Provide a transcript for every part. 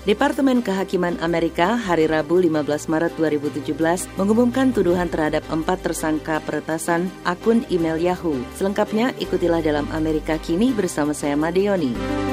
Departemen Kehakiman Amerika hari Rabu 15 Maret 2017 mengumumkan tuduhan terhadap 4 tersangka peretasan akun email Yahoo. Selengkapnya ikutilah dalam Amerika Kini bersama saya Madeoni.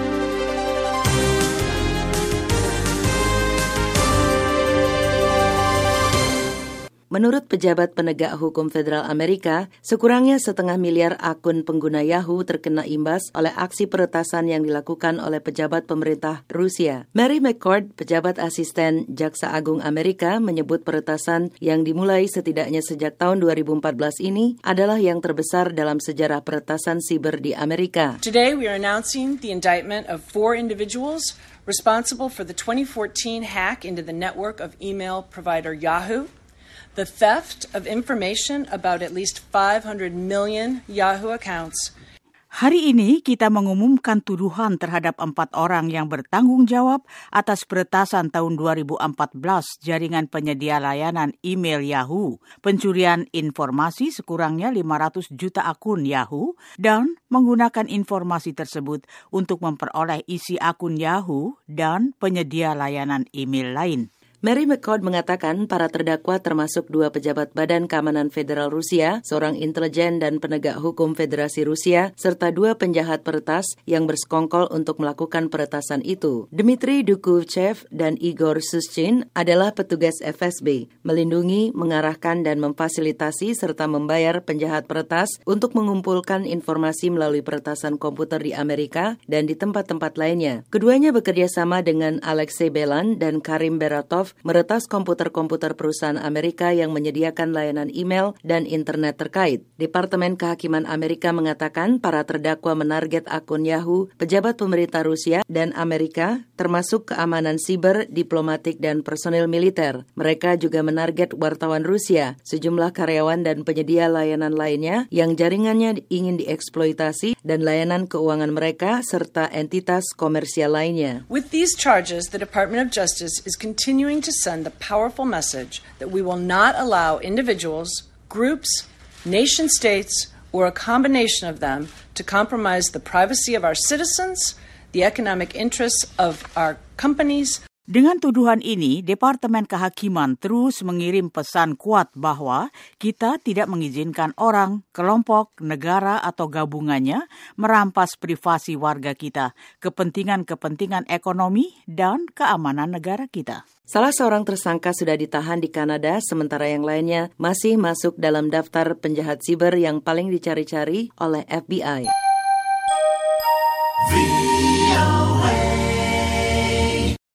Menurut pejabat penegak hukum federal Amerika, sekurangnya 500 miliar akun pengguna Yahoo terkena imbas oleh aksi peretasan yang dilakukan oleh pejabat pemerintah Rusia. Mary McCord, pejabat asisten Jaksa Agung Amerika, menyebut peretasan yang dimulai setidaknya sejak tahun 2014 ini adalah yang terbesar dalam sejarah peretasan siber di Amerika. Today we are announcing the indictment of 4 individuals responsible for the 2014 hack into the network of email provider Yahoo, the theft of information about at least 500 million Yahoo accounts. Hari ini kita mengumumkan tuduhan terhadap 4 orang yang bertanggung jawab atas peretasan tahun 2014 jaringan penyedia layanan email Yahoo, pencurian informasi sekurangnya 500 juta akun Yahoo, dan menggunakan informasi tersebut untuk memperoleh isi akun Yahoo dan penyedia layanan email lain. Mary McCord mengatakan para terdakwa termasuk 2 pejabat Badan Keamanan Federal Rusia, seorang intelijen dan penegak hukum Federasi Rusia, serta 2 penjahat peretas yang bersekongkol untuk melakukan peretasan itu. Dmitry Dukuvchev dan Igor Sushchin adalah petugas FSB, melindungi, mengarahkan, dan memfasilitasi serta membayar penjahat peretas untuk mengumpulkan informasi melalui peretasan komputer di Amerika dan di tempat-tempat lainnya. Keduanya bekerja sama dengan Alexei Belan dan Karim Beratov meretas komputer-komputer perusahaan Amerika yang menyediakan layanan email dan internet terkait. Departemen Kehakiman Amerika mengatakan para terdakwa menarget akun Yahoo, pejabat pemerintah Rusia dan Amerika, termasuk keamanan siber, diplomatik, dan personil militer. Mereka juga menarget wartawan Rusia, sejumlah karyawan dan penyedia layanan lainnya yang jaringannya ingin dieksploitasi dan layanan keuangan mereka serta entitas komersial lainnya. With these charges, the Department of Justice is continuing to send the powerful message that we will not allow individuals, groups, nation-states, or a combination of them to compromise the privacy of our citizens, the economic interests of our companies. Dengan tuduhan ini, Departemen Kehakiman terus mengirim pesan kuat bahwa kita tidak mengizinkan orang, kelompok, negara, atau gabungannya merampas privasi warga kita, kepentingan-kepentingan ekonomi, dan keamanan negara kita. Salah seorang tersangka sudah ditahan di Kanada, sementara yang lainnya masih masuk dalam daftar penjahat siber yang paling dicari-cari oleh FBI.